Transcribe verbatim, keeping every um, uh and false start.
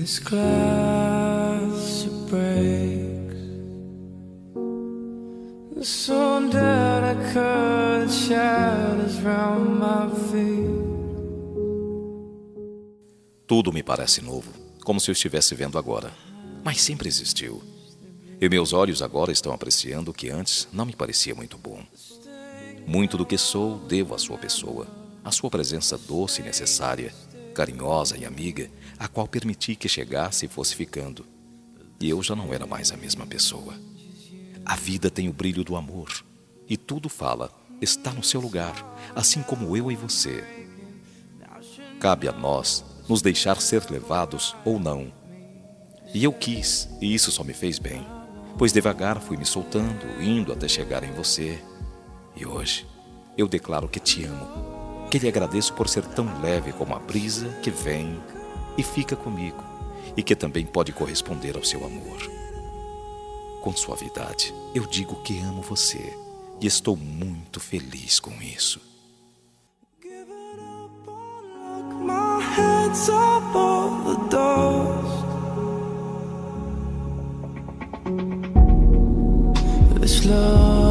this glass it breaks. The sun that I cut shadows round my feet. Tudo me parece novo, como se eu estivesse vendo agora, mas sempre existiu. E meus olhos agora estão apreciando o que antes não me parecia muito bom. Muito do que sou devo à sua pessoa, à sua presença doce e necessária, carinhosa e amiga, a qual permiti que chegasse e fosse ficando. E eu já não era mais a mesma pessoa. A vida tem o brilho do amor, e tudo fala, está no seu lugar, assim como eu e você. Cabe a nós nos deixar ser levados ou não. E eu quis, e isso só me fez bem, pois devagar fui me soltando, indo até chegar em você. E hoje eu declaro que te amo, que lhe agradeço por ser tão leve como a brisa que vem e fica comigo, e que também pode corresponder ao seu amor. Com suavidade, eu digo que amo você, e estou muito feliz com isso. My head's up on the dust. This love